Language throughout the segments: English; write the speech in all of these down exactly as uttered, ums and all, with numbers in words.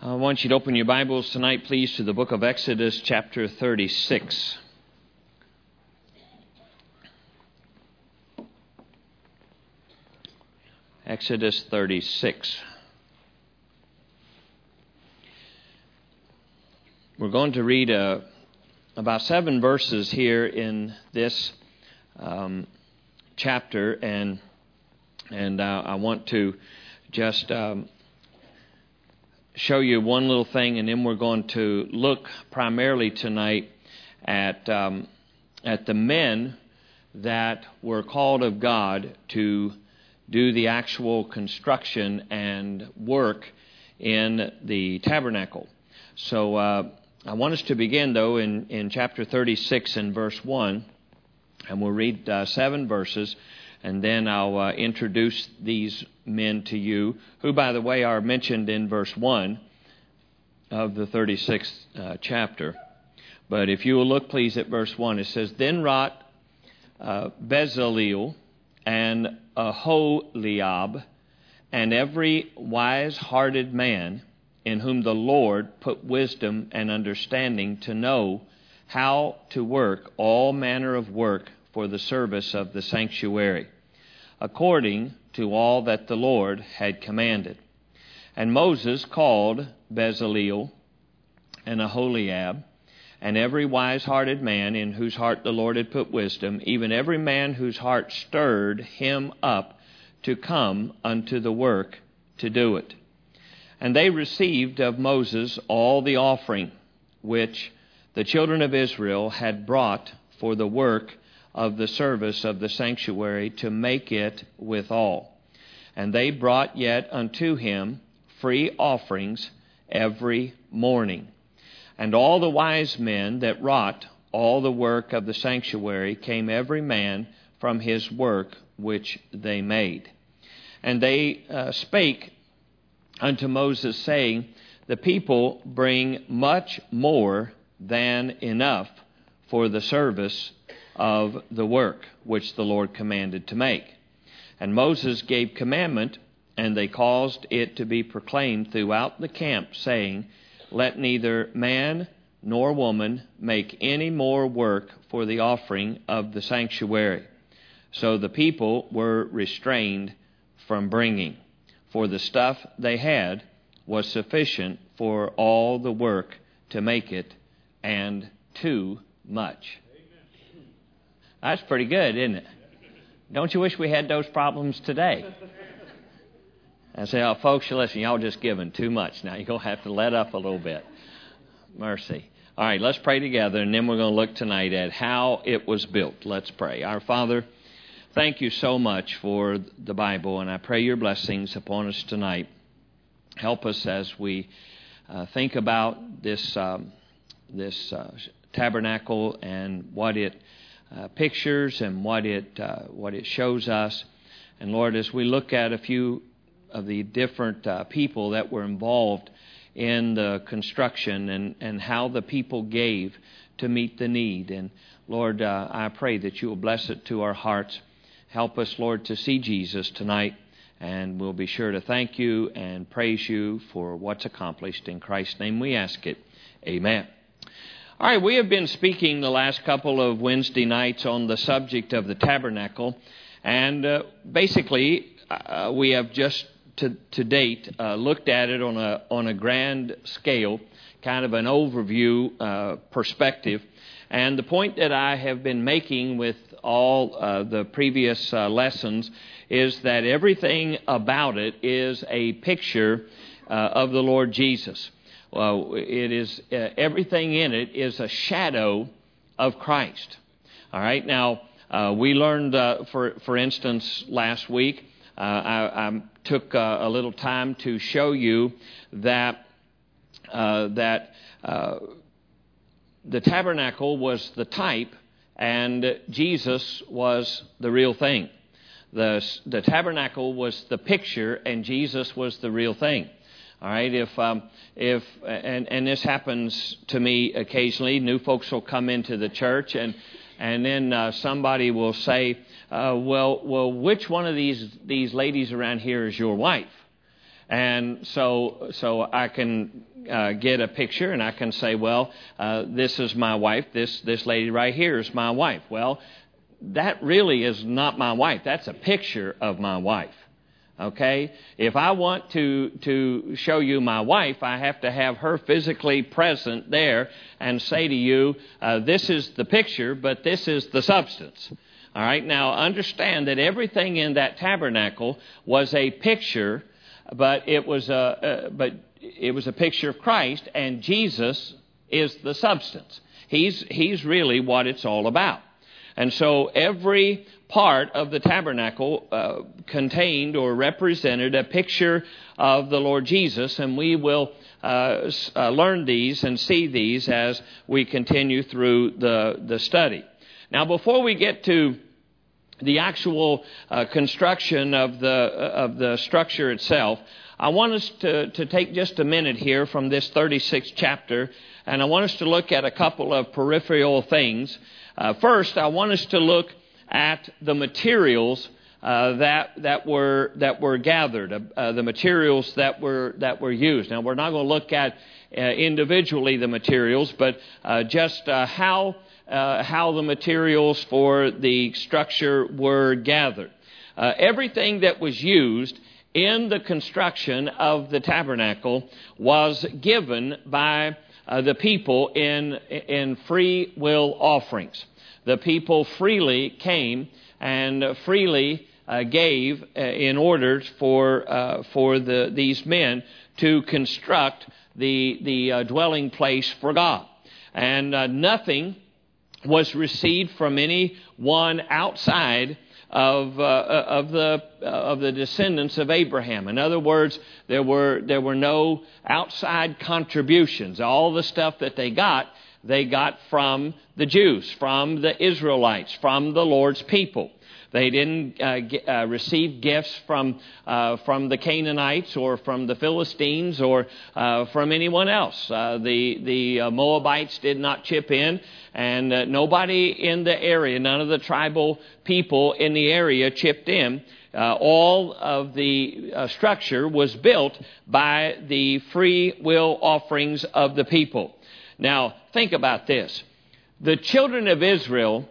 I want you to open your Bibles tonight, please, to the book of Exodus, chapter thirty-six. Exodus thirty-six. We're going to read uh, about seven verses here in this um, chapter, and and uh, I want to just um, show you one little thing, and then we're going to look primarily tonight at um, at the men that were called of God to do the actual construction and work in the tabernacle. So uh, I want us to begin, though, in, in chapter thirty-six and verse one, and we'll read uh, seven verses, and then I'll uh, introduce these men to you, who, by the way, are mentioned in verse one of the thirty-sixth uh, chapter. But if you will look, please, at verse one, it says, Then wrought uh, Bezaleel and Aholiab, and every wise-hearted man in whom the Lord put wisdom and understanding to know how to work all manner of work for the service of the sanctuary, according to all that the Lord had commanded. And Moses called Bezaleel and Aholiab, and every wise-hearted man in whose heart the Lord had put wisdom, even every man whose heart stirred him up to come unto the work to do it. And they received of Moses all the offering which the children of Israel had brought for the work of the service of the sanctuary, to make it withal. And they brought yet unto him free offerings every morning. And all the wise men that wrought all the work of the sanctuary came every man from his work which they made. And they uh, spake unto Moses, saying, The people bring much more than enough for the service of the work which the Lord commanded to make. And Moses gave commandment, and they caused it to be proclaimed throughout the camp, saying, Let neither man nor woman make any more work for the offering of the sanctuary. So the people were restrained from bringing, for the stuff they had was sufficient for all the work to make it, and too much. That's pretty good, isn't it? Don't you wish we had those problems today? I say, oh, folks, listen, y'all just giving too much. Now you're going to have to let up a little bit. Mercy. All right, let's pray together, and then we're going to look tonight at how it was built. Let's pray. Our Father, thank you so much for the Bible, and I pray your blessings upon us tonight. Help us as we uh, think about this, um, this uh, tabernacle and what it Uh, pictures and what it uh, what it shows us. And Lord, as we look at a few of the different uh, people that were involved in the construction and, and how the people gave to meet the need. And Lord, uh, I pray that you will bless it to our hearts. Help us, Lord, to see Jesus tonight. And we'll be sure to thank you and praise you for what's accomplished. In Christ's name we ask it. Amen. All right, we have been speaking the last couple of Wednesday nights on the subject of the tabernacle, and uh, basically uh, we have just to, to date uh, looked at it on a on a grand scale, kind of an overview uh, perspective. And the point that I have been making with all uh, the previous uh, lessons is that everything about it is a picture uh, of the Lord Jesus. Well, it is uh, everything in it is a shadow of Christ. All right. Now uh, we learned, uh, for for instance, last week uh, I, I took uh, a little time to show you that uh, that uh, the tabernacle was the type, and Jesus was the real thing. The the tabernacle was the picture, and Jesus was the real thing. All right, if um, if and and this happens to me occasionally. New folks will come into the church, and and then uh, somebody will say, uh, "Well, well, which one of these these ladies around here is your wife?" And so so I can uh, get a picture and I can say, well, uh, this is my wife. This this lady right here is my wife. Well, that really is not my wife. That's a picture of my wife. Okay? If I want to to show you my wife, I have to have her physically present there and say to you, uh, this is the picture, but this is the substance. All right? Now, understand that everything in that tabernacle was a picture, but it was a uh, but it was a picture of Christ, and Jesus is the substance. He's he's really what it's all about. And so every part of the tabernacle uh, contained or represented a picture of the Lord Jesus, and we will uh, uh, learn these and see these as we continue through the, the study. Now, before we get to the actual uh, construction of the of the structure itself, I want us to, to take just a minute here from this thirty-sixth chapter, and I want us to look at a couple of peripheral things. Uh, first, I want us to look at the materials uh, that that were that were gathered, uh, the materials that were that were used. Now, we're not going to look at uh, individually the materials, but uh, just uh, how uh, how the materials for the structure were gathered. Uh, everything that was used in the construction of the tabernacle was given by Uh, the people in in free will offerings. The people freely came and freely uh, gave uh, in order for uh, for the these men to construct the the uh, dwelling place for God, and uh, nothing was received from anyone outside of uh, of the uh, of the descendants of Abraham. In other words, there were there were no outside contributions. All the stuff that they got, they got from the Jews, from the Israelites, from the Lord's people. They didn't uh, get, uh, receive gifts from uh, from the Canaanites or from the Philistines or uh, from anyone else. Uh, the the uh, Moabites did not chip in, and uh, nobody in the area, none of the tribal people in the area chipped in. Uh, all of the uh, structure was built by the free will offerings of the people. Now, think about this. The children of Israel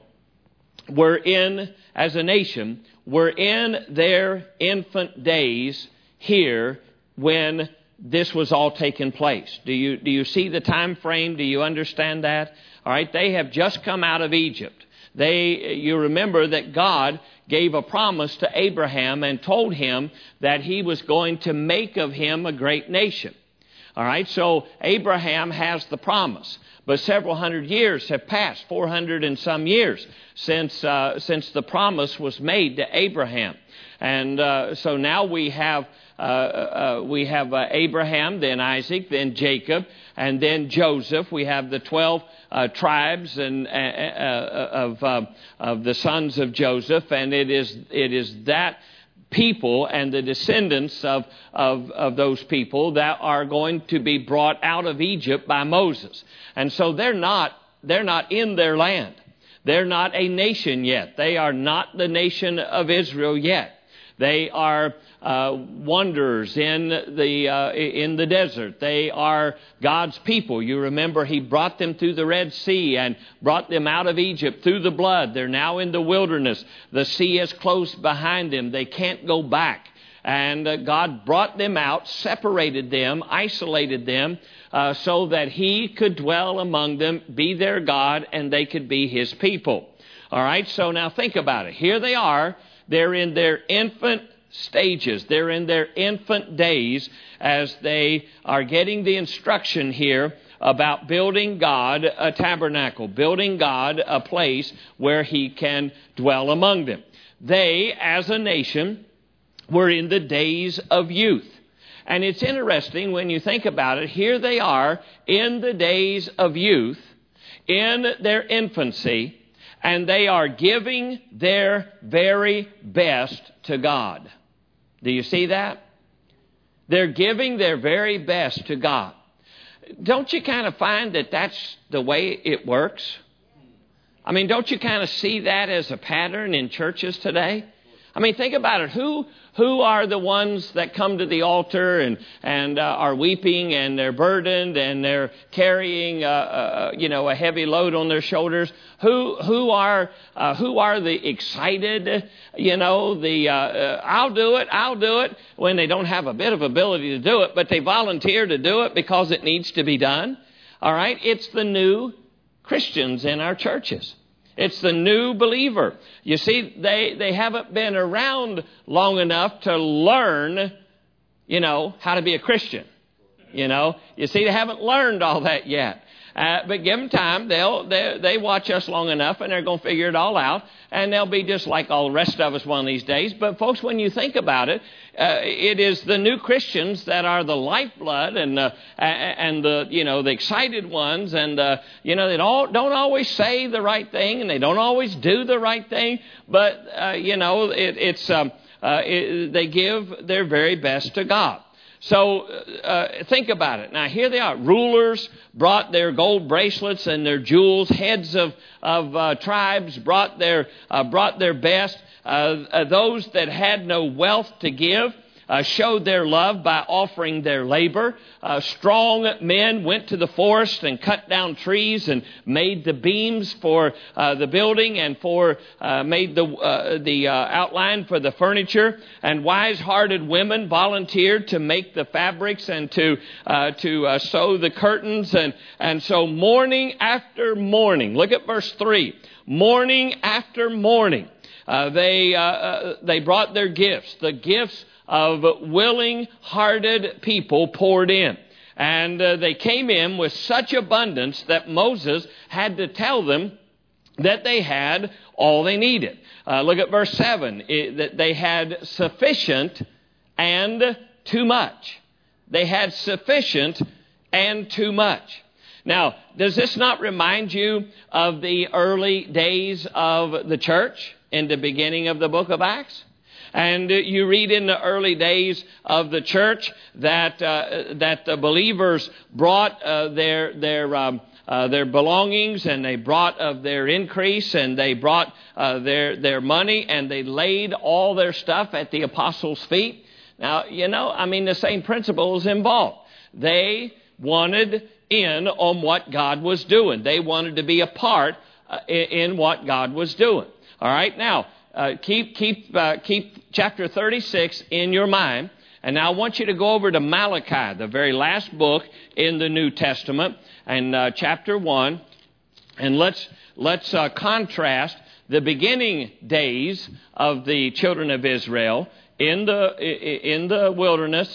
were in, as a nation, were in their infant days here when this was all taking place. Do you do you see the time frame? Do you understand that? All right, they have just come out of Egypt. They, you remember that God gave a promise to Abraham and told him that he was going to make of him a great nation. All right, so Abraham has the promise. But several hundred years have passed, four hundred and some years, since uh, since the promise was made to Abraham. And uh, so now we have uh, uh, we have uh, Abraham, then Isaac, then Jacob, and then Joseph. We have the twelve uh, tribes and uh, uh, of uh, of the sons of Joseph, and it is it is that people and the descendants of, of, of those people that are going to be brought out of Egypt by Moses. And so they're not, they're not in their land. They're not a nation yet. They are not the nation of Israel yet. They are uh, wanderers in the uh, in the desert. They are God's people. You remember He brought them through the Red Sea and brought them out of Egypt through the blood. They're now in the wilderness. The sea is closed behind them. They can't go back. And uh, God brought them out, separated them, isolated them, uh, so that He could dwell among them, be their God, and they could be His people. All right, so now think about it. Here they are. They're in their infant stages. They're in their infant days as they are getting the instruction here about building God a tabernacle, building God a place where He can dwell among them. They, as a nation, were in the days of youth. And it's interesting when you think about it. Here they are in the days of youth, in their infancy, and they are giving their very best to God. Do you see that? They're giving their very best to God. Don't you kind of find that that's the way it works? I mean, don't you kind of see that as a pattern in churches today? I mean, think about it. Who Who are the ones that come to the altar and, and uh, are weeping and they're burdened and they're carrying, uh, uh, you know, a heavy load on their shoulders? Who who are uh, who are the excited, you know, the uh, uh, I'll do it, I'll do it, when they don't have a bit of ability to do it, but they volunteer to do it because it needs to be done? All right, it's the new Christians in our churches. It's the new believer. You see, they, they haven't been around long enough to learn, you know, how to be a Christian. You know, you see, they haven't learned all that yet. Uh, but give them time. They'll, they, they watch us long enough and they're going to figure it all out. And they'll be just like all the rest of us one of these days. But folks, when you think about it, uh, it is the new Christians that are the lifeblood and uh, and the, you know, the excited ones. And, uh, you know, they don't, don't always say the right thing and they don't always do the right thing. But, uh, you know, it, it's um, uh, it, they give their very best to God. So uh, think about it. Now, here they are. Rulers brought their gold bracelets and their jewels. Heads of, of uh, tribes brought their, uh, brought their best. Uh, uh, those that had no wealth to give uh, showed their love by offering their labor. Uh, strong men went to the forest and cut down trees and made the beams for uh, the building and for uh, made the uh, the uh, outline for the furniture. And wise-hearted women volunteered to make the fabrics and to uh, to uh, sew the curtains. And and so morning after morning, look at verse three. Morning after morning, uh, they uh, uh, they brought their gifts. The gifts of willing-hearted people poured in. And uh, they came in with such abundance that Moses had to tell them that they had all they needed. Uh, look at verse seven. It, that they had sufficient and too much. They had sufficient and too much. Now, does this not remind you of the early days of the church in the beginning of the book of Acts? And you read in the early days of the church that uh, that the believers brought uh, their their um, uh, their belongings, and they brought of their increase, and they brought uh, their their money, and they laid all their stuff at the apostles' feet. Now, you know, I mean, the same principle is involved. They wanted in on what God was doing. They wanted to be a part uh, in, in what God was doing. All right, now. Uh, keep keep uh, keep chapter thirty-six in your mind. And now I want you to go over to Malachi, the very last book in the New Testament, and uh, chapter one. And let's let's uh, contrast the beginning days of the children of Israel in the in the wilderness,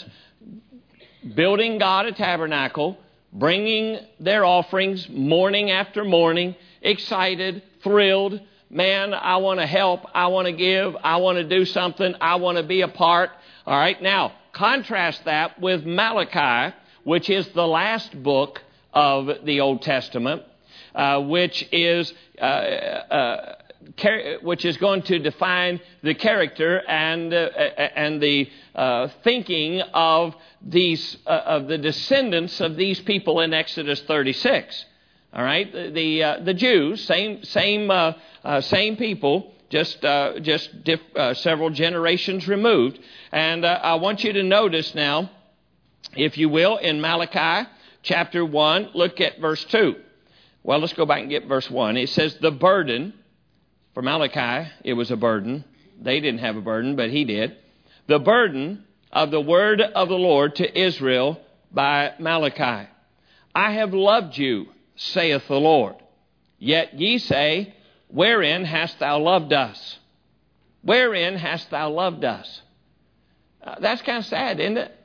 building God a tabernacle, bringing their offerings morning after morning, excited, thrilled. Man, I want to help. I want to give. I want to do something. I want to be a part. All right. Now, contrast that with Malachi, which is the last book of the Old Testament, uh, which is uh, uh, car- which is going to define the character and uh, and the uh, thinking of these uh, of the descendants of these people in Exodus thirty-six. All right, the the, uh, the Jews, same same uh, uh, same people, just uh, just diff, uh, several generations removed. And uh, I want you to notice now, if you will, in Malachi chapter one, look at verse two. Well, let's go back and get verse one. It says, the burden, for Malachi, it was a burden. They didn't have a burden, but he did. The burden of the word of the Lord to Israel by Malachi. I have loved you, saith the Lord. Yet ye say, wherein hast thou loved us? Wherein hast thou loved us? Uh, that's kind of sad, isn't it?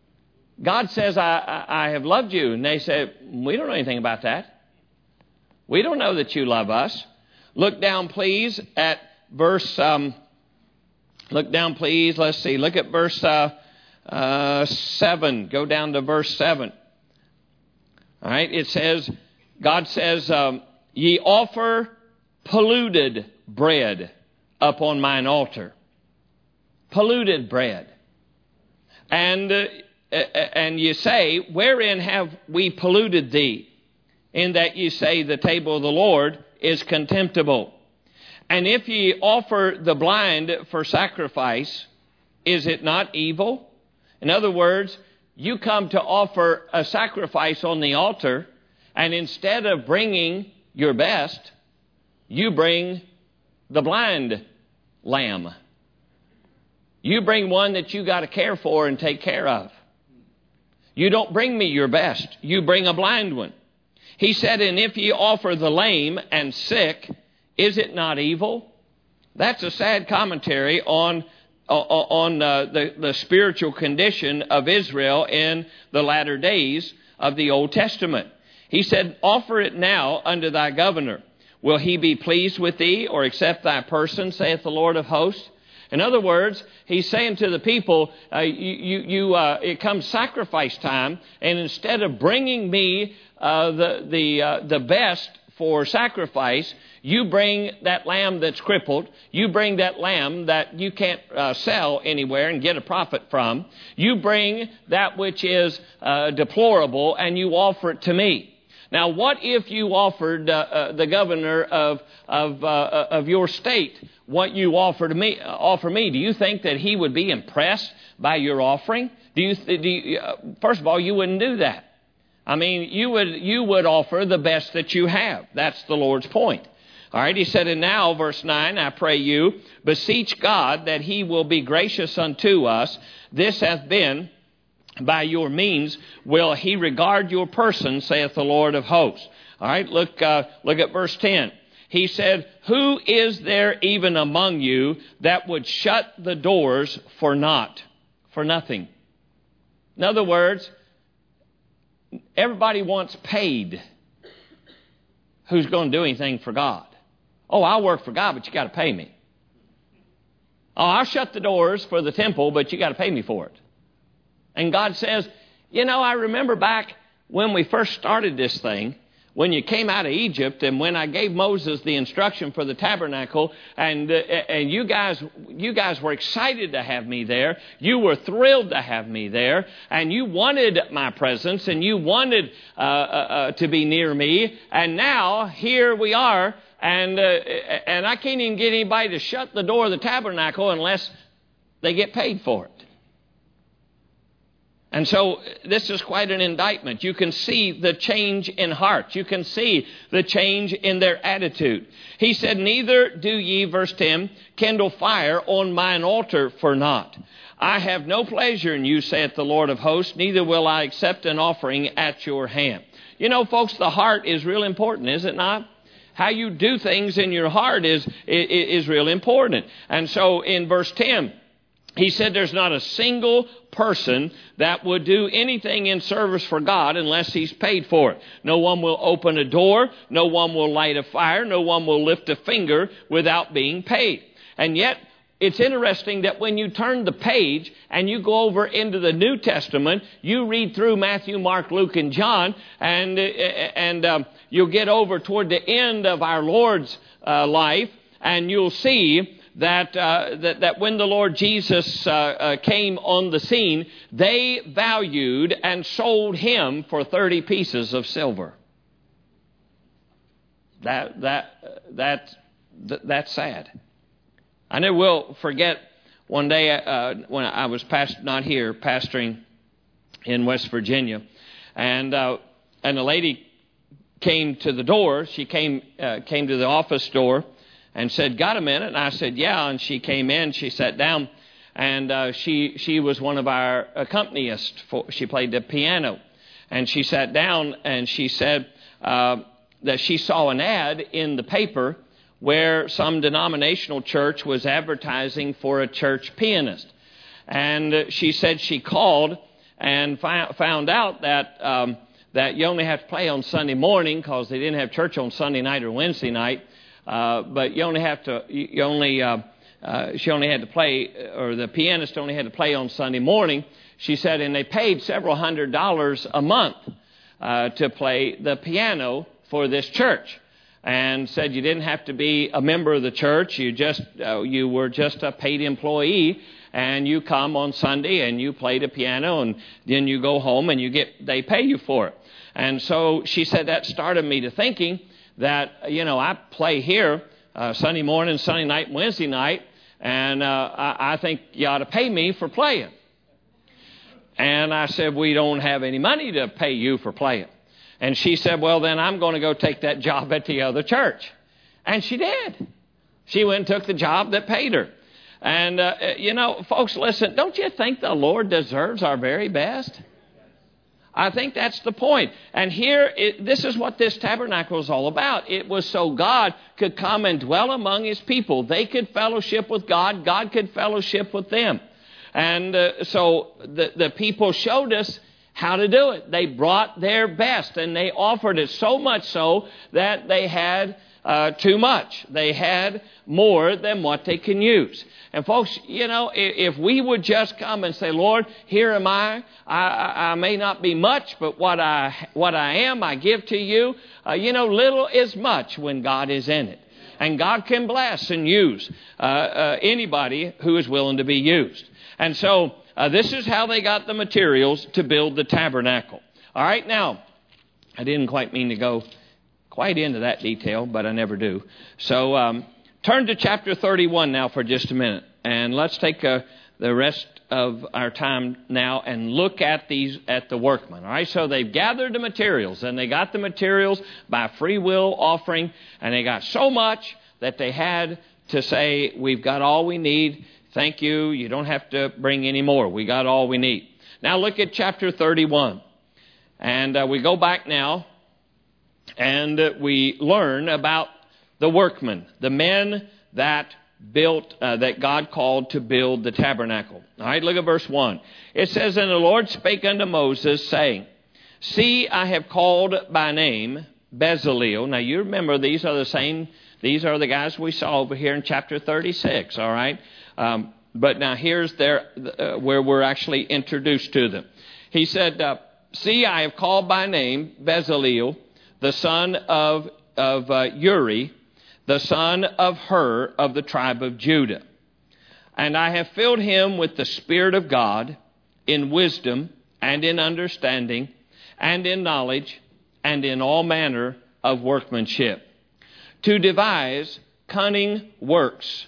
God says, I, I, I have loved you. And they say, we don't know anything about that. We don't know that you love us. Look down, please, at verse, um, look down, please. Let's see. Look at verse uh, uh, seven. Go down to verse seven. All right. It says, God says, um, ye offer polluted bread upon mine altar. Polluted bread. And, uh, and you say, wherein have we polluted thee? In that you say the table of the Lord is contemptible. And if ye offer the blind for sacrifice, is it not evil? In other words, you come to offer a sacrifice on the altar, and instead of bringing your best, you bring the blind lamb. You bring one that you got to care for and take care of. You don't bring me your best. You bring a blind one. He said, and if ye offer the lame and sick, is it not evil? That's a sad commentary on uh, on uh, the, the spiritual condition of Israel in the latter days of the Old Testament. He said, offer it now unto thy governor. Will he be pleased with thee, or accept thy person, saith the Lord of hosts? In other words, he's saying to the people, uh, you, you, you, uh, it comes sacrifice time, and instead of bringing me uh, the the uh, the best for sacrifice, you bring that lamb that's crippled. You bring that lamb that you can't uh, sell anywhere and get a profit from. You bring that which is uh, deplorable, and you offer it to me. Now, what if you offered uh, uh, the governor of of uh, of your state what you offer to me? Uh, offer me? Do you think that he would be impressed by your offering? Do you? Do you uh, first of all, you wouldn't do that. I mean, you would you would offer the best that you have. That's the Lord's point. All right. He said, and now, verse nine, I pray you, beseech God that He will be gracious unto us. This hath been. By your means will He regard your person, saith the Lord of hosts. All right, look, uh, look at verse ten. He said, who is there even among you that would shut the doors for naught, for nothing? In other words, everybody wants paid. Who's going to do anything for God? Oh, I'll work for God, but you got to pay me. Oh, I'll shut the doors for the temple, but you got to pay me for it. And God says, you know, I remember back when we first started this thing, when you came out of Egypt, and when I gave Moses the instruction for the tabernacle, and uh, and you guys you guys were excited to have me there. You were thrilled to have me there, and you wanted my presence, and you wanted uh, uh, uh, to be near me. And now here we are, and uh, and I can't even get anybody to shut the door of the tabernacle unless they get paid for it. And so this is quite an indictment. You can see the change in heart. You can see the change in their attitude. He said, neither do ye, verse ten, kindle fire on mine altar for naught. I have no pleasure in you, saith the Lord of hosts, neither will I accept an offering at your hand. You know, folks, the heart is real important, is it not? How you do things in your heart is, is, is real important. And so in verse ten, he said there's not a single person that would do anything in service for God unless he's paid for it. No one will open a door. No one will light a fire. No one will lift a finger without being paid. And yet, it's interesting that when you turn the page and you go over into the New Testament, you read through Matthew, Mark, Luke, and John, and, and um, you'll get over toward the end of our Lord's uh, life, and you'll see That, uh, that that when the Lord Jesus uh, uh, came on the scene, they valued and sold Him for thirty pieces of silver. That that that, that that's sad. I never will forget one day uh, when I was past, not here, pastoring in West Virginia, and uh, and a lady came to the door. She came uh, came to the office door. And said, got a minute? And I said, yeah. And she came in, she sat down, and uh, she she was one of our accompanists. For, she played the piano. And she sat down, and she said uh, that she saw an ad in the paper where some denominational church was advertising for a church pianist. And uh, she said she called and fi- found out that um, that you only have to play on Sunday morning because they didn't have church on Sunday night or Wednesday night. Uh, but you only have to, you only, uh, uh, she only had to play, or the pianist only had to play on Sunday morning. She said, and they paid several hundred dollars a month uh, to play the piano for this church. And said you didn't have to be a member of the church. You just, uh, you were just a paid employee, and you come on Sunday and you play the piano, and then you go home and you get, they pay you for it. And so she said that started me to thinking that, you know, I play here uh, Sunday morning, Sunday night, Wednesday night, and uh, I, I think you ought to pay me for playing. And I said, we don't have any money to pay you for playing. And she said, well, then I'm going to go take that job at the other church. And she did. She went and took the job that paid her. And, uh, you know, folks, listen, don't you think the Lord deserves our very best? I think that's the point. And here, it, this is what this tabernacle is all about. It was so God could come and dwell among His people. They could fellowship with God. God could fellowship with them. And uh, so the, the people showed us how to do it. They brought their best, and they offered it so much so that they had uh, too much. They had more than what they can use. And folks, you know, if, if we would just come and say, Lord, here am I. I, I, I may not be much, but what I what I am, I give to you. Uh, you know, little is much when God is in it. And God can bless and use uh, uh, anybody who is willing to be used. And so uh, this is how they got the materials to build the tabernacle. All right, now, I didn't quite mean to go quite into that detail, but I never do. So um, turn to chapter thirty-one now for just a minute. And let's take uh, the rest of our time now and look at these at the workmen. All right, so they've gathered the materials, and they got the materials by free will offering, and they got so much that they had to say, we've got all we need. Thank you. You don't have to bring any more. We got all we need. Now look at chapter thirty-one. And uh, we go back now and uh, we learn about the workmen, the men that built, uh, that God called to build the tabernacle. All right, look at verse one. It says, and the Lord spake unto Moses, saying, see, I have called by name Bezaleel. Now you remember these are the same, these are the guys we saw over here in chapter thirty-six, all right? Um, but now here's their, uh, where we're actually introduced to them. He said, uh, see, I have called by name Bezaleel, the son of, of uh, Uri, the son of Hur of the tribe of Judah. And I have filled him with the Spirit of God in wisdom and in understanding and in knowledge and in all manner of workmanship, to devise cunning works,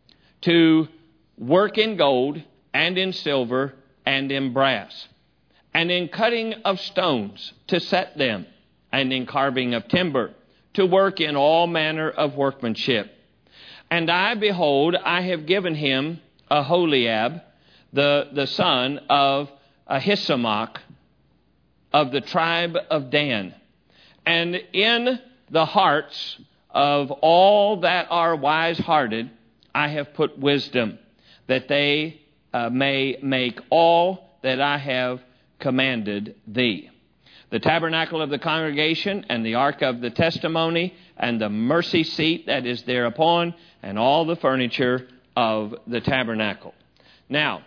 to work in gold and in silver and in brass, and in cutting of stones to set them, and in carving of timber, to work in all manner of workmanship. And I, behold, I have given him Aholiab, the, the son of Ahisamach, of the tribe of Dan. And in the hearts of all that are wise-hearted, I have put wisdom, that they uh, may make all that I have commanded thee. The tabernacle of the congregation, and the ark of the testimony, and the mercy seat that is thereupon, and all the furniture of the tabernacle. Now,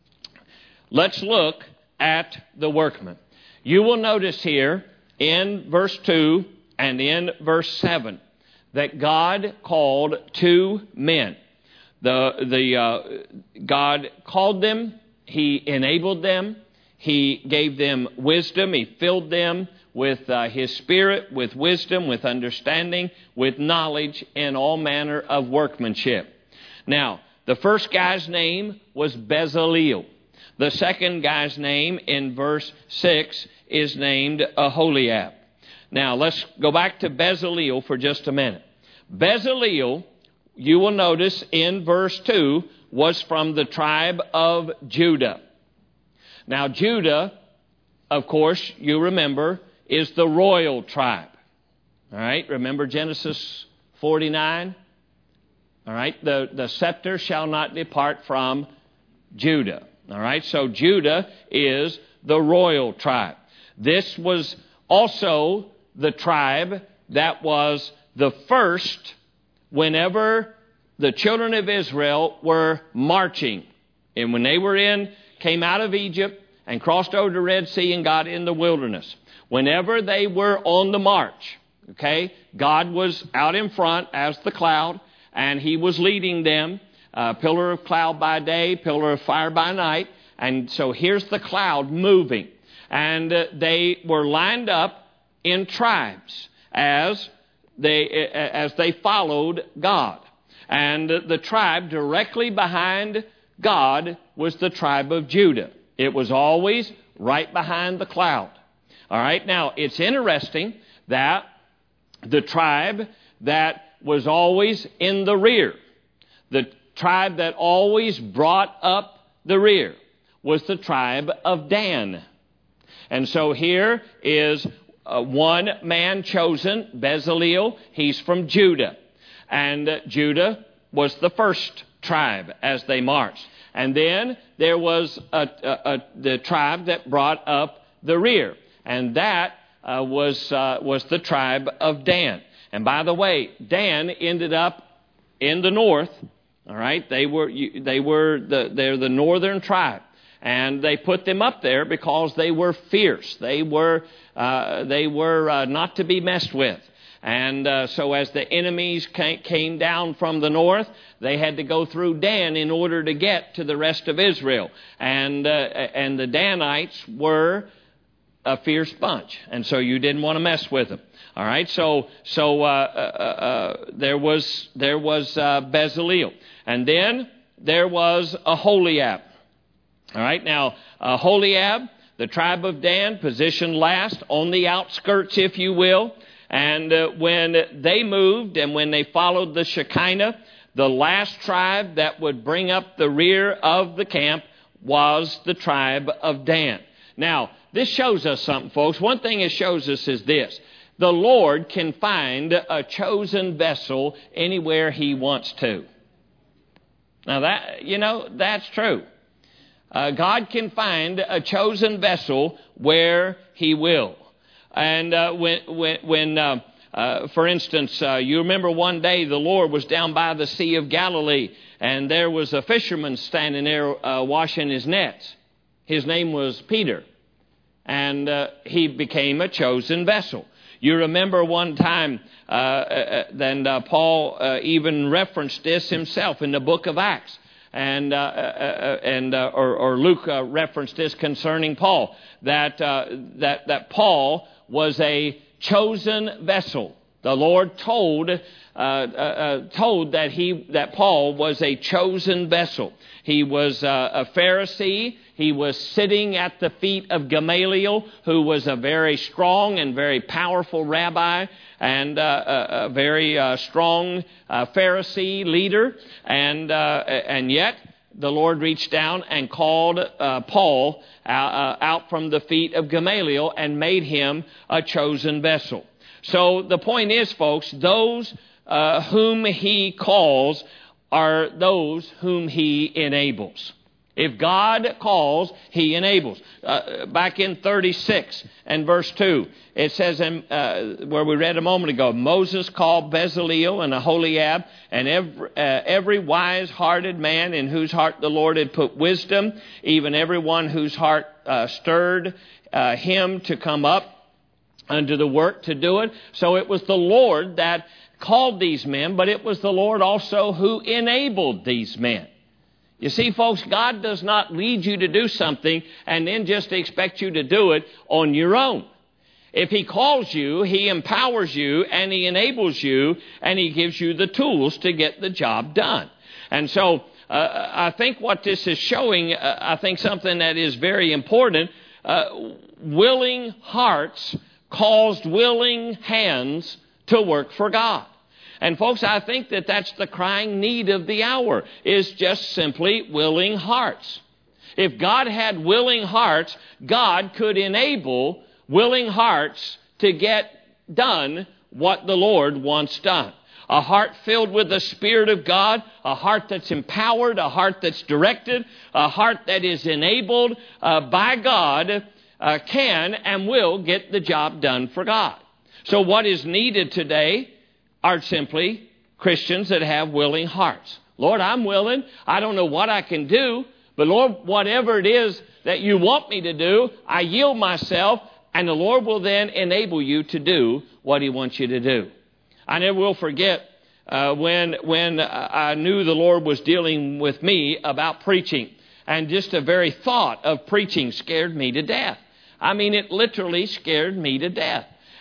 let's look at the workmen. You will notice here in verse two and in verse seven that God called two men. The, the, uh, God called them, He enabled them, He gave them wisdom, He filled them with uh, His Spirit, with wisdom, with understanding, with knowledge, and all manner of workmanship. Now, the first guy's name was Bezaleel. The second guy's name in verse six is named Aholiab. Now, let's go back to Bezaleel for just a minute. Bezaleel, you will notice in verse two, was from the tribe of Judah. Now, Judah, of course, you remember, is the royal tribe. All right, remember Genesis forty-nine? All right, the, the scepter shall not depart from Judah. All right, so Judah is the royal tribe. This was also the tribe that was the first whenever the children of Israel were marching. And when they were in, came out of Egypt and crossed over the Red Sea and got in the wilderness. Whenever they were on the march, okay, God was out in front as the cloud, and He was leading them. Uh, pillar of cloud by day, pillar of fire by night. And so here's the cloud moving. And uh, they were lined up in tribes as they, as they followed God. And the tribe directly behind God was the tribe of Judah. It was always right behind the cloud. All right, now it's interesting that the tribe that was always in the rear, the tribe that always brought up the rear, was the tribe of Dan. And so here is uh, one man chosen, Bezaleel. He's from Judah. And uh, Judah was the first tribe as they marched. And then there was a, a, a, the tribe that brought up the rear. And that uh, was, uh, was the tribe of Dan. And by the way, Dan ended up in the north. All right, they were they were the they're the northern tribe, and they put them up there because they were fierce. They were uh, they were uh, not to be messed with. And uh, so as the enemies came down from the north, they had to go through Dan in order to get to the rest of Israel. And uh, and the Danites were a fierce bunch, and so you didn't want to mess with them. All right, so so uh, uh, uh, there was there was uh, Bezaleel, and then there was Aholiab. All right, now Aholiab, the tribe of Dan, positioned last on the outskirts, if you will. And uh, when they moved and when they followed the Shekinah, the last tribe that would bring up the rear of the camp was the tribe of Dan. Now, this shows us something, folks. One thing it shows us is this. The Lord can find a chosen vessel anywhere He wants to. Now, that, you know, that's true. Uh, God can find a chosen vessel where He will. And uh, when, when, when uh, uh, for instance, uh, you remember one day the Lord was down by the Sea of Galilee, and there was a fisherman standing there uh, washing his nets. His name was Peter, and uh, he became a chosen vessel. You remember one time, uh, uh, then uh, Paul uh, even referenced this himself in the book of Acts. And uh, uh, and uh, or, or Luke uh, referenced this concerning Paul, that uh, that that Paul was a chosen vessel. The Lord told uh, uh, uh, told that he that Paul was a chosen vessel. He was uh, a Pharisee. He was sitting at the feet of Gamaliel, who was a very strong and very powerful rabbi and uh, a, a very uh, strong uh, Pharisee leader. And uh, and yet the Lord reached down and called uh, Paul uh, uh, out from the feet of Gamaliel and made him a chosen vessel. So the point is, folks, those uh, whom He calls are those whom He enables. If God calls, He enables. Uh, back in thirty-six and verse two, it says, in, uh, where we read a moment ago, Moses called Bezaleel and Aholiab and every, uh, every wise-hearted man in whose heart the Lord had put wisdom, even everyone whose heart uh, stirred uh, him to come up unto the work to do it. So it was the Lord that called these men, but it was the Lord also who enabled these men. You see, folks, God does not lead you to do something and then just expect you to do it on your own. If He calls you, He empowers you, and He enables you, and He gives you the tools to get the job done. And so uh, I think what this is showing, uh, I think something that is very important, uh, willing hearts caused willing hands to work for God. And folks, I think that that's the crying need of the hour, is just simply willing hearts. If God had willing hearts, God could enable willing hearts to get done what the Lord wants done. A heart filled with the Spirit of God, a heart that's empowered, a heart that's directed, a heart that is enabled uh, by God uh, can and will get the job done for God. So what is needed today are simply Christians that have willing hearts. Lord, I'm willing. I don't know what I can do, but Lord, whatever it is that you want me to do, I yield myself, and the Lord will then enable you to do what He wants you to do. I never will forget uh, when when I knew the Lord was dealing with me about preaching, and just the very thought of preaching scared me to death. I mean, it literally scared me to death.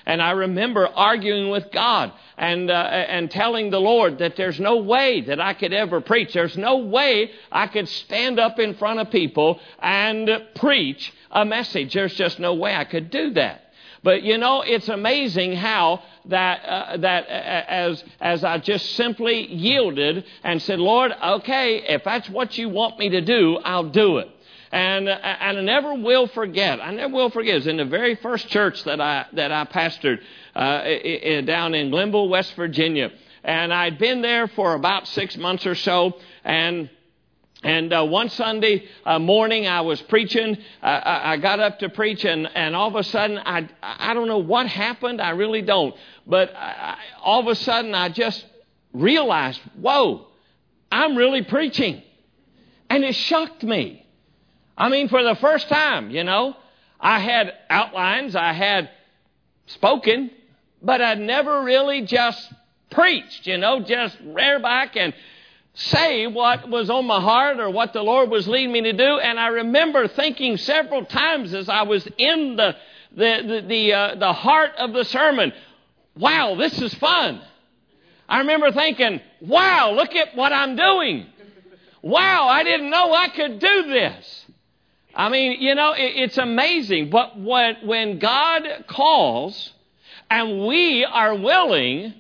And I remember arguing with God and uh, and telling the Lord that there's no way that I could ever preach. There's no way I could stand up in front of people and preach a message. There's just no way I could do that. But, you know, it's amazing how that uh, that uh, as as I just simply yielded and said, Lord, okay, if that's what you want me to do, I'll do it. And uh, and I never will forget. I never will forget. It was in the very first church that I that I pastored uh, down in Glenville, West Virginia. And I'd been there for about six months or so. And And uh, one Sunday uh, morning, I was preaching. Uh, I, I got up to preach, and, and all of a sudden, I I don't know what happened. I really don't. But I, all of a sudden, I just realized, whoa, I'm really preaching. And it shocked me. I mean, for the first time, you know, I had outlines, I had spoken, but I'd never really just preached, you know, just rear back and say what was on my heart or what the Lord was leading me to do. And I remember thinking several times as I was in the the the the, uh, the heart of the sermon, wow, this is fun. I remember thinking, wow, look at what I'm doing. Wow, I didn't know I could do this. I mean, you know, it, it's amazing. But when, when God calls and we are willing,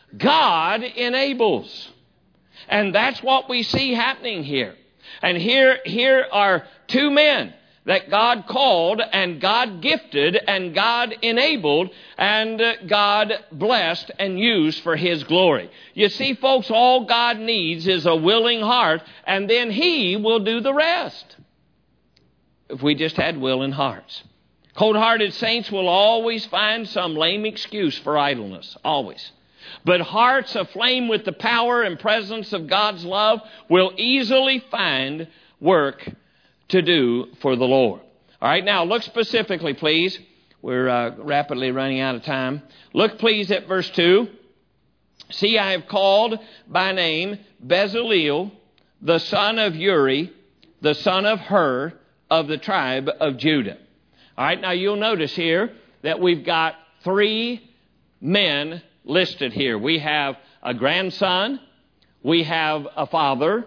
God enables. And that's what we see happening here. And here, here are two men that God called and God gifted and God enabled and God blessed and used for His glory. You see, folks, all God needs is a willing heart, and then He will do the rest. If we just had willing hearts. Cold-hearted saints will always find some lame excuse for idleness. Always. But hearts aflame with the power and presence of God's love will easily find work to do for the Lord. All right, now look specifically, please. We're uh, rapidly running out of time. Look, please, at verse two. See, I have called by name Bezaleel, the son of Uri, the son of Hur, of the tribe of Judah. All right, now you'll notice here that we've got three men listed here. We have a grandson, we have a father,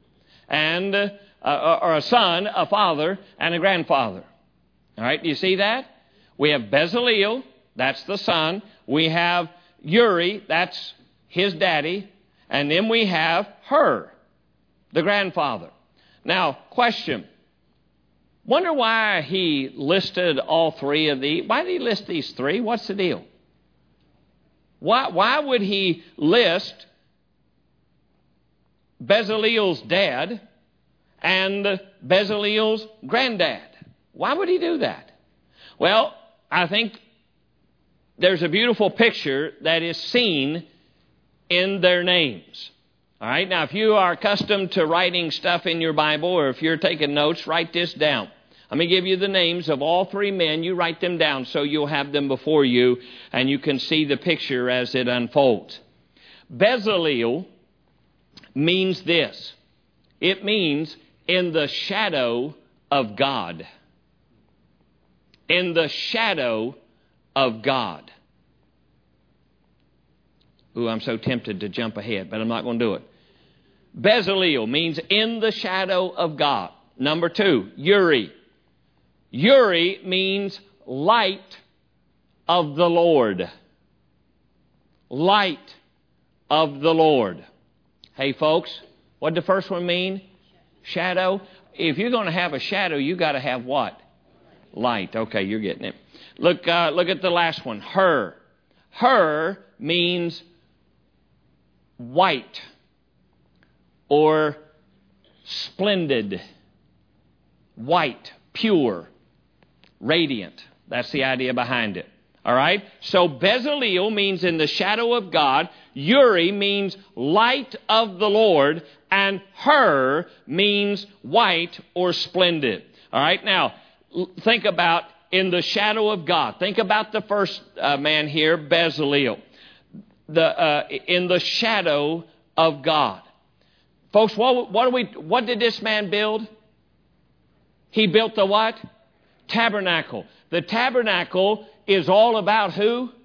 and uh, or a son, a father, and a grandfather. All right, do you see that? We have Bezaleel, that's the son. We have Uri, that's his daddy. And then we have Hur, the grandfather. Now, question. Wonder why he listed all three of these. Why did he list these three? What's the deal? Why, why would he list Bezaleel's dad and Bezaleel's granddad? Why would he do that? Well, I think there's a beautiful picture that is seen in their names. All right, now if you are accustomed to writing stuff in your Bible, or if you're taking notes, write this down. Let me give you the names of all three men. You write them down so you'll have them before you and you can see the picture as it unfolds. Bezaleel means this. It means in the shadow of God. In the shadow of God. Ooh, I'm so tempted to jump ahead, but I'm not going to do it. Bezaleel means in the shadow of God. Number two, Uri. Uri means light of the Lord. Light of the Lord. Hey, folks, what did the first one mean? Shadow. If you're going to have a shadow, you got to have what? Light. Okay, you're getting it. Look, uh, look at the last one. Hur. Hur means white or splendid. White, pure, radiant. That's the idea behind it. All right? So Bezaleel means in the shadow of God. Uri means light of the Lord. And Hur means white or splendid. All right? Now, think about in the shadow of God. Think about the first uh, man here, Bezaleel. The uh, in the shadow of God. Folks, what, what, do we, what did this man build? He built the what? Tabernacle. The tabernacle is all about who?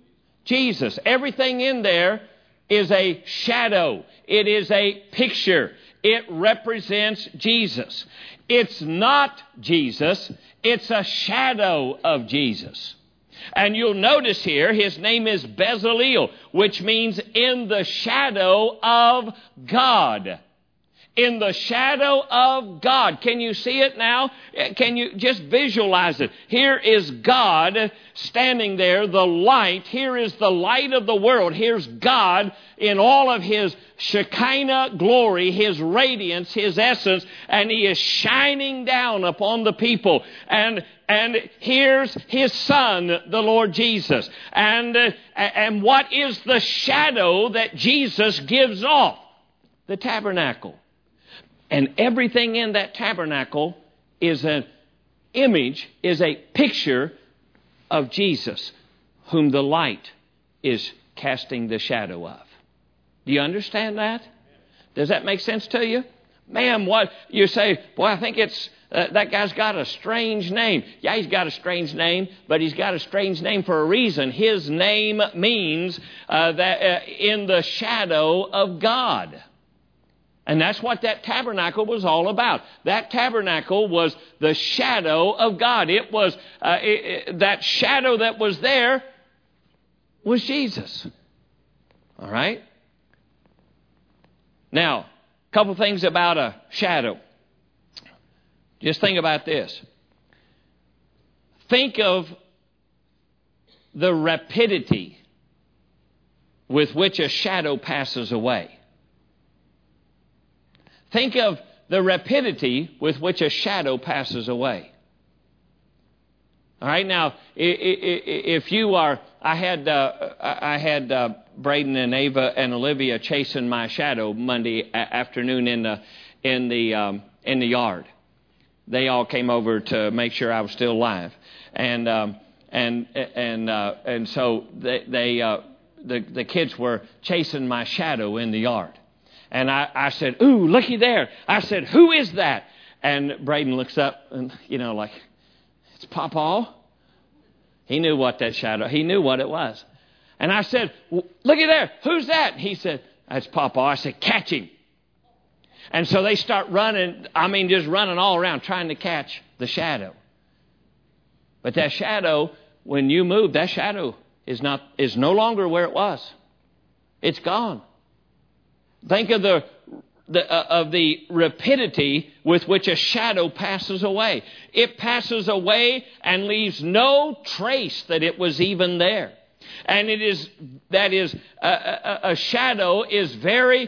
Jesus. Everything in there is a shadow. It is a picture. It represents Jesus. It's not Jesus. It's a shadow of Jesus. And you'll notice here, his name is Bezaleel, which means in the shadow of God. In the shadow of God. Can you see it now? Can you just visualize it? Here is God standing there, the light. Here is the light of the world. Here's God in all of His Shekinah glory, His radiance, His essence, and He is shining down upon the people. And And here's His Son, the Lord Jesus. And, uh, and what is the shadow that Jesus gives off? The tabernacle. And everything in that tabernacle is an image, is a picture of Jesus, whom the light is casting the shadow of. Do you understand that? Does that make sense to you? Ma'am, what you say, boy, I think it's, uh, that guy's got a strange name. Yeah, he's got a strange name, but he's got a strange name for a reason. His name means uh, that uh, in the shadow of God. And that's what that tabernacle was all about. That tabernacle was the shadow of God. It was, uh, it, it, that shadow that was there was Jesus. All right? Now, a couple things about a shadow. Just think about this. Think of the rapidity with which a shadow passes away. Think of the rapidity with which a shadow passes away. All right, now, if you are, I had, uh, I had uh, Braden and Ava and Olivia chasing my shadow Monday afternoon in the, in the, um, in the yard. They all came over to make sure I was still alive, and um, and and uh, and so they, they uh, the the kids were chasing my shadow in the yard. And I, I said, ooh, looky there. I said, who is that? And Braden looks up and, you know, like, it's Papa. He knew what that shadow, he knew what it was. And I said, looky there. Who's that? He said, that's Papa. I said, catch him. And so they start running, I mean, just running all around trying to catch the shadow. But that shadow, when you move, that shadow is not, is no longer where it was. It's gone. Think of the, the uh, of the rapidity with which a shadow passes away. It passes away and leaves no trace that it was even there. And it is that is a, a, a shadow is very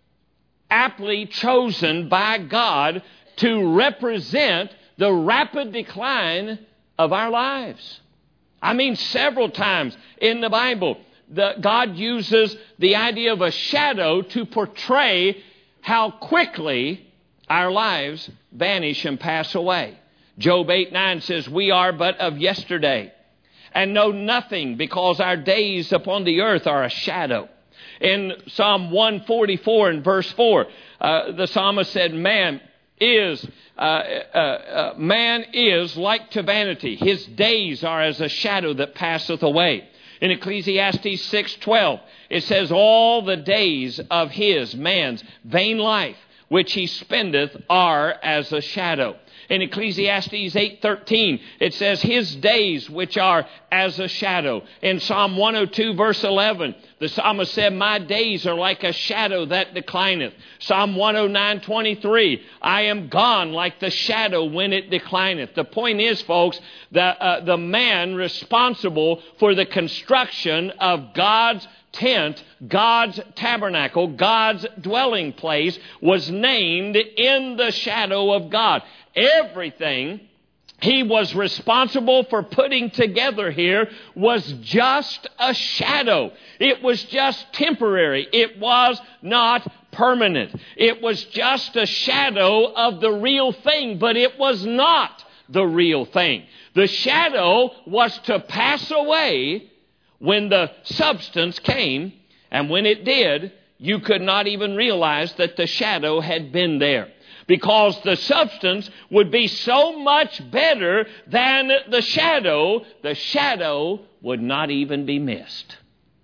aptly chosen by God to represent the rapid decline of our lives. I mean, several times in the Bible, The, God uses the idea of a shadow to portray how quickly our lives vanish and pass away. Job eight nine says, we are but of yesterday and know nothing because our days upon the earth are a shadow. In Psalm one forty-four and verse four, uh, the psalmist said, man is, uh, uh, uh, man is like to vanity. His days are as a shadow that passeth away. In Ecclesiastes six twelve, it says, all the days of his, man's, vain life, which he spendeth, are as a shadow. In Ecclesiastes eight thirteen, it says, his days which are as a shadow. In Psalm one oh two, verse eleven, the psalmist said, my days are like a shadow that declineth. Psalm one oh nine, twenty-three, I am gone like the shadow when it declineth. The point is, folks, the, uh, the man responsible for the construction of God's tent, God's tabernacle, God's dwelling place, was named in the shadow of God. Everything he was responsible for putting together here was just a shadow. It was just temporary. It was not permanent. It was just a shadow of the real thing, but it was not the real thing. The shadow was to pass away when the substance came, and when it did, you could not even realize that the shadow had been there. Because the substance would be so much better than the shadow, the shadow would not even be missed.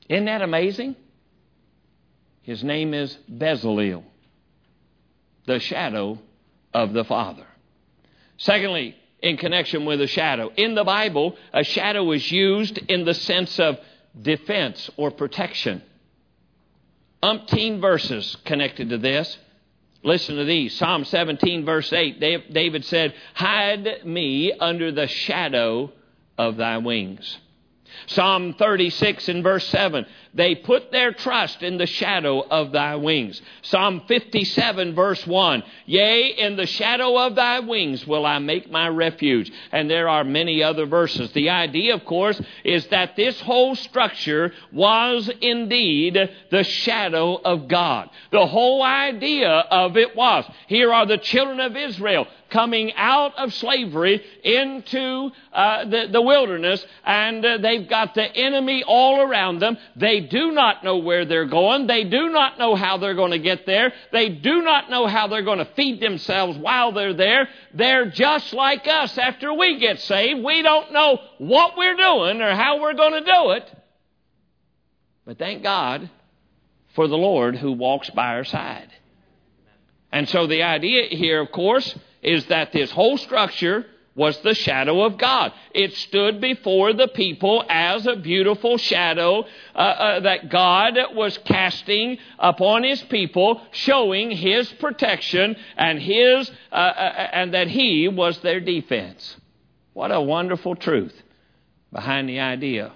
Isn't that amazing? His name is Bezaleel, the shadow of the Father. Secondly, in connection with a shadow, in the Bible, a shadow is used in the sense of defense or protection. Umpteen verses connected to this. Listen to these. Psalm seventeen, verse eight. David said, "Hide me under the shadow of thy wings." Psalm thirty-six and verse seven. They put their trust in the shadow of thy wings. Psalm fifty-seven verse one. Yea, in the shadow of thy wings will I make my refuge. And there are many other verses. The idea, of course, is that this whole structure was indeed the shadow of God. The whole idea of it was, here are the children of Israel coming out of slavery into uh, the, the wilderness, and uh, they've got the enemy all around them. They do not know where they're going. They do not know how they're going to get there. They do not know how they're going to feed themselves while they're there. They're just like us after we get saved. We don't know what we're doing or how we're going to do it. But thank God for the Lord who walks by our side. And so the idea here, of course, is that this whole structure was the shadow of God. It stood before the people as a beautiful shadow uh, uh, that God was casting upon His people, showing His protection and His uh, uh, and that He was their defense. What a wonderful truth behind the idea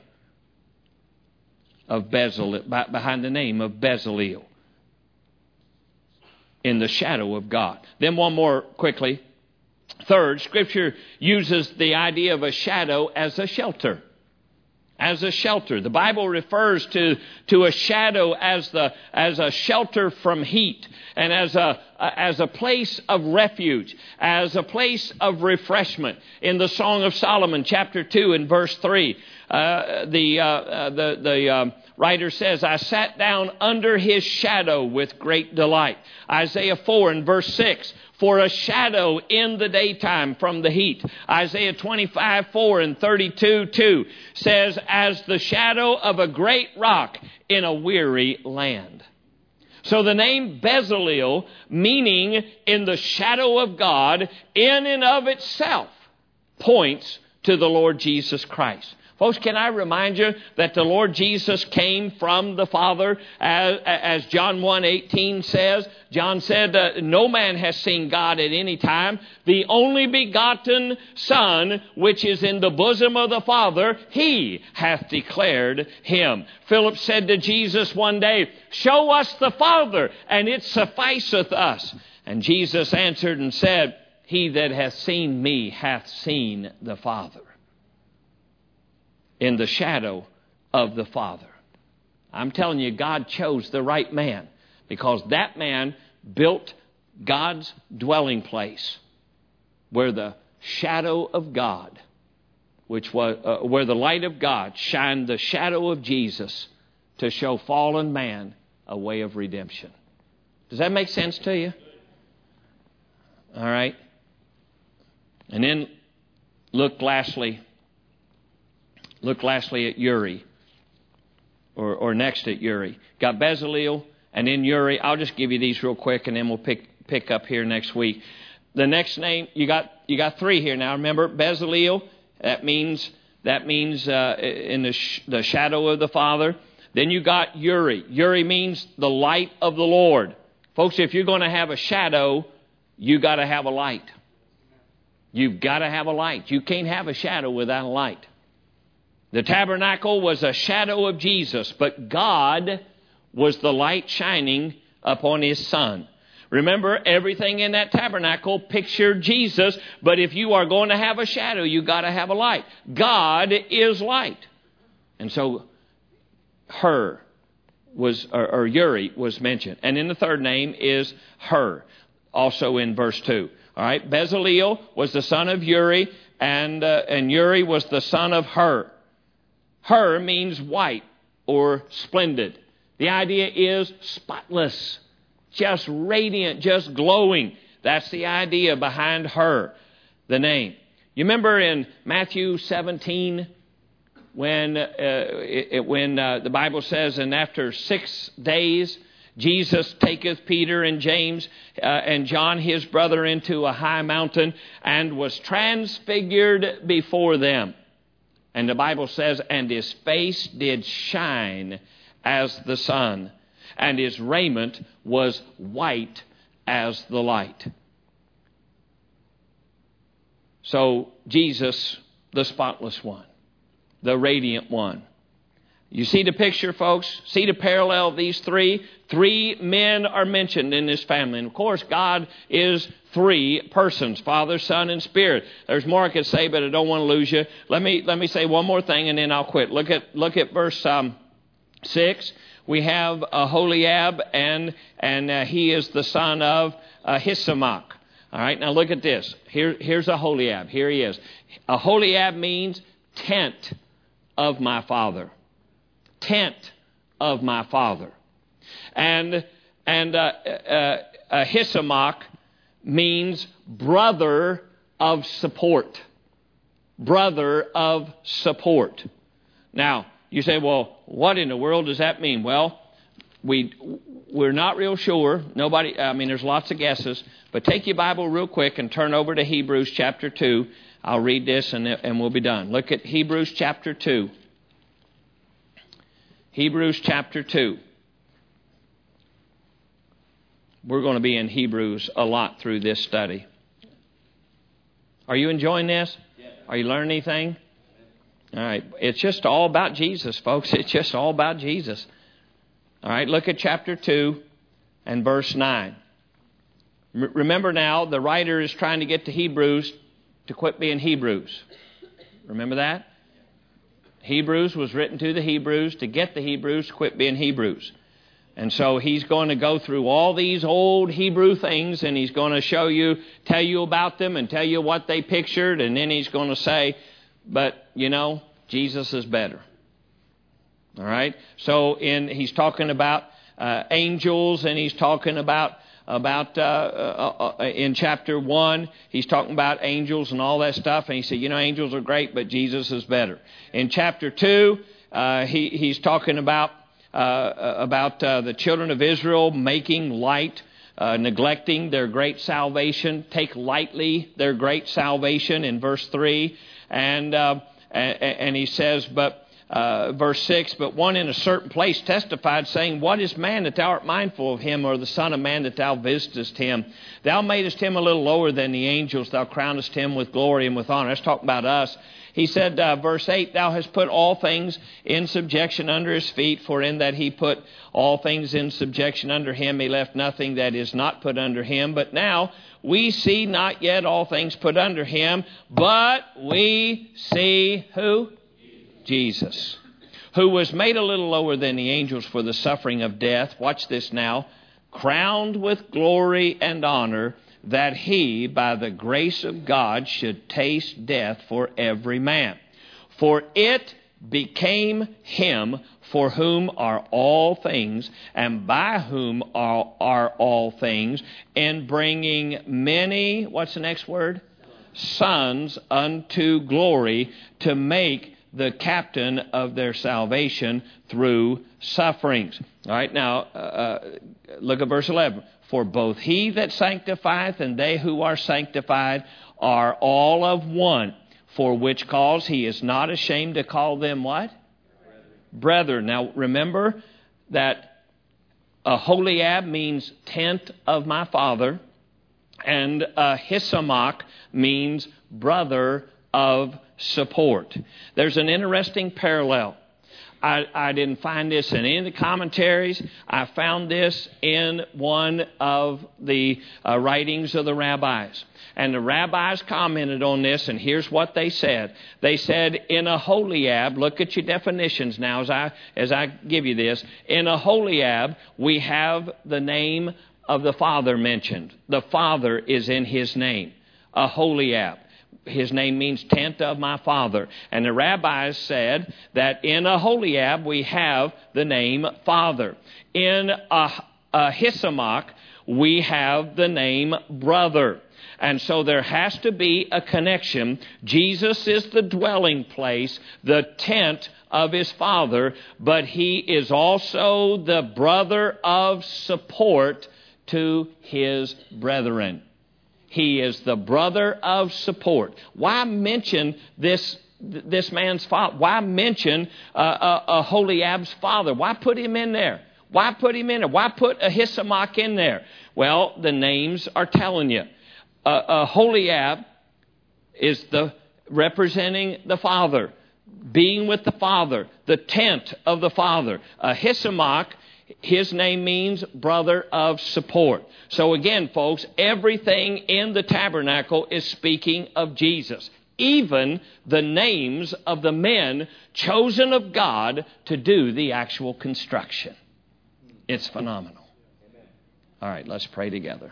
of Bezaleel, behind the name of Bezaleel. In the shadow of God. Then one more quickly. Third, Scripture uses the idea of a shadow as a shelter. As a shelter. The Bible refers to, to a shadow as the as a shelter from heat, and as a as a place of refuge, as a place of refreshment. In the Song of Solomon, chapter two and verse three, uh, the uh, uh, the the um, writer says, "I sat down under His shadow with great delight." Isaiah four and verse six, "For a shadow in the daytime from the heat." Isaiah twenty-five four and thirty-two two says, "As the shadow of a great rock in a weary land." So the name Bezaleel, meaning in the shadow of God, in and of itself, points to the Lord Jesus Christ. Folks, can I remind you that the Lord Jesus came from the Father, as, as John one eighteen says. John said, uh, no man has seen God at any time. The only begotten Son, which is in the bosom of the Father, He hath declared Him. Philip said to Jesus one day, "Show us the Father, and it sufficeth us." And Jesus answered and said, "He that hath seen me hath seen the Father." In the shadow of the Father. I'm telling you, God chose the right man, because that man built God's dwelling place where the shadow of God, which was uh, where the light of God shined the shadow of Jesus to show fallen man a way of redemption. Does that make sense to you? All right. And then look lastly Look lastly at Uri, or, or next at Uri. Got Bezaleel, and then Uri. I'll just give you these real quick, and then we'll pick pick up here next week. The next name, you got you got three here now. Remember, Bezaleel, that means that means uh, in the sh- the shadow of the Father. Then you got Uri. Uri means the light of the Lord. Folks, if you're going to have a shadow, you got to have a light. You've got to have a light. You can't have a shadow without a light. The tabernacle was a shadow of Jesus, but God was the light shining upon His Son. Remember, everything in that tabernacle pictured Jesus, but if you are going to have a shadow, you've got to have a light. God is light. And so, Hur was, or, or Uri was mentioned. And then the third name is Hur, also in verse two. All right, Bezaleel was the son of Uri, and, uh, and Uri was the son of Hur. Hur means white or splendid. The idea is spotless, just radiant, just glowing. That's the idea behind Hur, the name. You remember in Matthew seventeen, when uh, it, it, when uh, the Bible says, and after six days Jesus taketh Peter and James uh, and John his brother into a high mountain and was transfigured before them. And the Bible says, and his face did shine as the sun, and his raiment was white as the light. So Jesus, the spotless one, the radiant one. You see the picture, folks? See the parallel of these three? Three men are mentioned in this family. And of course, God is three persons, Father, Son, and Spirit. There's more I could say, but I don't want to lose you. Let me let me say one more thing, and then I'll quit. Look at look at verse um, six. We have Aholiab, and and uh, he is the son of uh, Ahisamach. All right, now look at this. Here, here's Aholiab. Here he is. Aholiab means tent of my father. Tent of my father. And and uh, uh, Ahisamach means brother of support. Brother of support. Now, you say, well, what in the world does that mean? Well, we, we're not real sure. Nobody, I mean, there's lots of guesses. But take your Bible real quick and turn over to Hebrews chapter two. I'll read this and, and we'll be done. Look at Hebrews chapter two. Hebrews chapter two. We're going to be in Hebrews a lot through this study. Are you enjoying this? Are you learning anything? All right. It's just all about Jesus, folks. It's just all about Jesus. All right. Look at chapter two and verse nine. R- remember now, the writer is trying to get to Hebrews to quit being Hebrews. Remember that? Hebrews was written to the Hebrews to get the Hebrews to quit being Hebrews. And so he's going to go through all these old Hebrew things, and he's going to show you, tell you about them and tell you what they pictured. And then he's going to say, but, you know, Jesus is better. All right. So in he's talking about uh, angels, and he's talking about about uh, uh, uh, in chapter one, he's talking about angels and all that stuff. And he said, you know, angels are great, but Jesus is better. In chapter two, uh, he he's talking about uh, about uh, the children of Israel making light, uh, neglecting their great salvation, take lightly their great salvation in verse three, and uh, and, and he says, but. Uh, verse six, but one in a certain place testified, saying, what is man that thou art mindful of him, or the son of man that thou visitest him? Thou madest him a little lower than the angels. Thou crownest him with glory and with honor. Let's talk about us. He said, uh, verse eight, thou hast put all things in subjection under his feet, for in that he put all things in subjection under him, he left nothing that is not put under him. But now we see not yet all things put under him, but we see who? Jesus, who was made a little lower than the angels for the suffering of death. Watch this now. Crowned with glory and honor, that he, by the grace of God, should taste death for every man. For it became him for whom are all things, and by whom are, are all things, in bringing many, what's the next word? Sons unto glory, to make the captain of their salvation through sufferings. All right, now uh, look at verse eleven. For both he that sanctifieth and they who are sanctified are all of one, for which cause he is not ashamed to call them what? Brethren. Now remember that Aholiab means tent of my father, and Ahisamach means brother of support. There's an interesting parallel. I, I didn't find this in any of the commentaries. I found this in one of the uh, writings of the rabbis. And the rabbis commented on this, and here's what they said. They said, in Aholiab, look at your definitions now as I, as I give you this. In Aholiab, we have the name of the Father mentioned. The Father is in his name. Aholiab. His name means tent of my father. And the rabbis said that in Aholiab we have the name Father. In Ah- Ahisamach we have the name brother. And so there has to be a connection. Jesus is the dwelling place, the tent of His Father, but He is also the brother of support to His brethren. He is the brother of support. Why mention this this man's father? Why mention uh, uh, Aholiab's father? Why put him in there? Why put him in there? Why put Ahisamach in there? Well, the names are telling you. Uh, Aholiab is the representing the father, being with the father, the tent of the father. Ahisamach, his name means brother of support. So again, folks, everything in the tabernacle is speaking of Jesus. Even the names of the men chosen of God to do the actual construction. It's phenomenal. All right, let's pray together.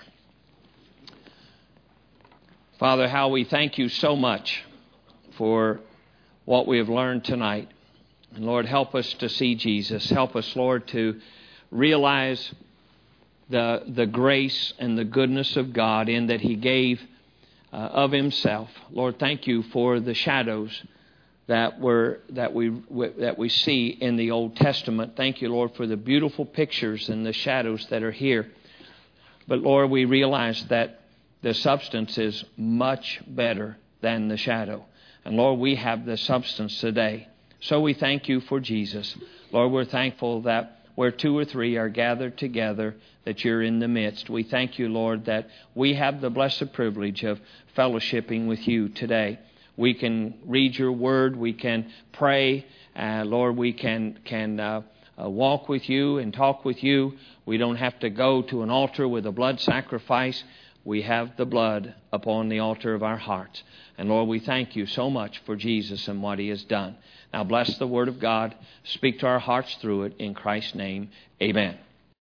Father, how we thank You so much for what we have learned tonight. And Lord, help us to see Jesus. Help us, Lord, to realize the, the grace and the goodness of God in that He gave uh, of Himself. Lord, thank You for the shadows that were that we that we see in the Old Testament. Thank You, Lord, for the beautiful pictures and the shadows that are here. But Lord, we realize that the substance is much better than the shadow. And Lord, we have the substance today. So we thank You for Jesus. Lord, we're thankful that where two or three are gathered together, that You're in the midst. We thank You, Lord, that we have the blessed privilege of fellowshipping with You today. We can read Your word. We can pray. Uh, Lord, we can, can uh, uh, walk with You and talk with You. We don't have to go to an altar with a blood sacrifice. We have the blood upon the altar of our hearts. And Lord, we thank You so much for Jesus and what He has done. Now bless the Word of God. Speak to our hearts through it. In Christ's name, amen.